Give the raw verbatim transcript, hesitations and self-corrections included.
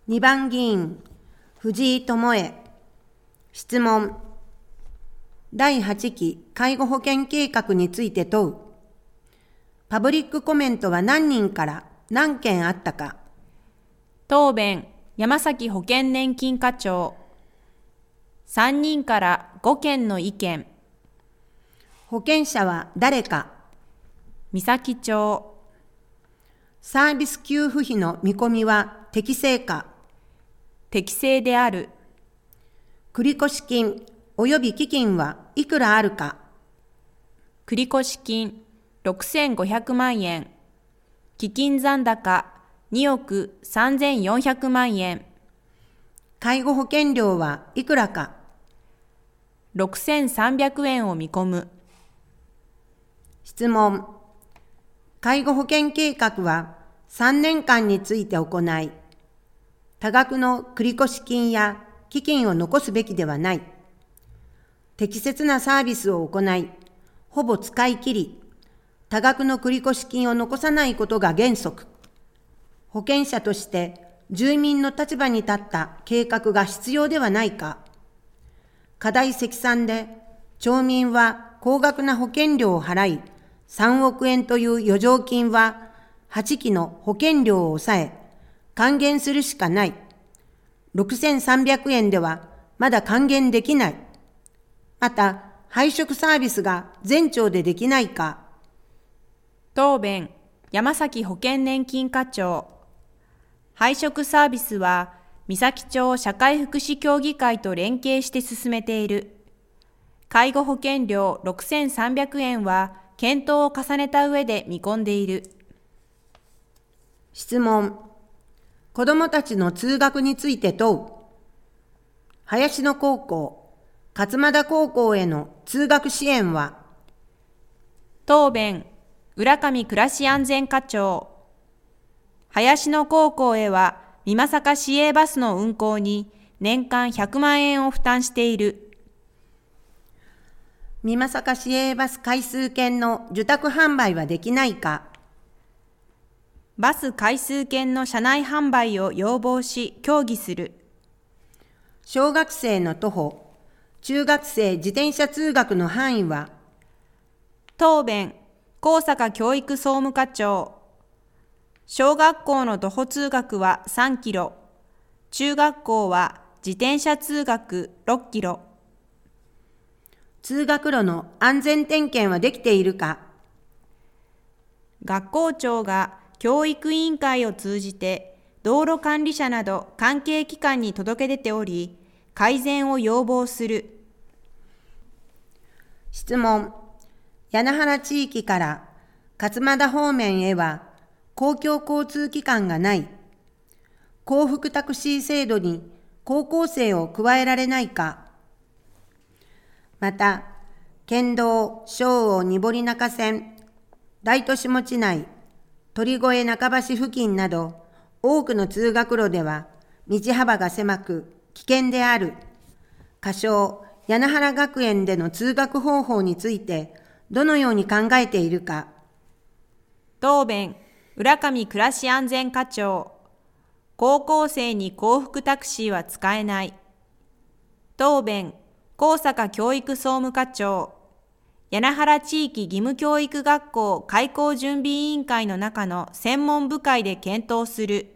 にばん議員、藤井智恵。質問。だいはちき介護保険計画について問う。パブリックコメントは何人から何件あったか。 答弁、山崎保険年金課長。さんにんからごけんの意見。 保険者は誰か。 三崎町。 サービス給付費の見込みは適正か。 適正である。 繰越金及び基金はいくらあるか。 繰越金ろくせんごひゃくまんえん。基金残高におくさんぜんよんひゃくまんえん。 介護保険料はいくらか。 ろくせんさんびゃくえんを見込む。 質問。介護保険計画はさんねんかんについて行い、多額の繰越金や基金を残すべきではない。適切なサービスを行い、ほぼ使い切り、多額の繰越金を残さないことが原則。保険者として住民の立場に立った計画が必要ではないか。過大積算で町民は高額な保険料を払い、さんおくえんという余剰金ははちきの保険料を抑え、還元するしかない。ろくせんさんびゃくえんではまだ還元できない。また、配食サービスが全町でできないか。 答弁、山崎保険年金課長。配食サービスは、三崎町社会福祉協議会と連携して進めている。介護保険料ろくせんさんびゃくえんは、検討を重ねた上で見込んでいる。 質問。子どもたちの通学について問う。林野高校、勝俣高校への通学支援は。 答弁、浦上暮らし安全課長。林野高校へは、美作市営バスの運行に年間ひゃくまんえんを負担している。 美作市営バス回数券の受託販売はできないか。 バス回数券の車内販売を要望し協議する。 小学生の徒歩、中学生自転車通学の範囲は。 答弁、高坂教育総務課長。小学校の徒歩通学はさんキロ、中学校は自転車通学ろっキロ。 通学路の安全点検はできているか。 学校長が教育委員会を通じて道路管理者など関係機関に届け出ており、改善を要望する。 質問。谷那原地域から勝俣方面へは公共交通機関がない。幸福タクシー制度に高校生を加えられないか。また、県道昭央濁中線、大都市持ち内、鳥越中橋付近など多くの通学路では道幅が狭く危険である。仮称谷那原学園での通学方法についてどのように考えているか。 答弁、浦上暮らし安全課長。高校生に幸福タクシーは使えない。答弁、高坂教育総務課長。谷那原地域義務教育学校開校準備委員会の中の専門部会で検討する。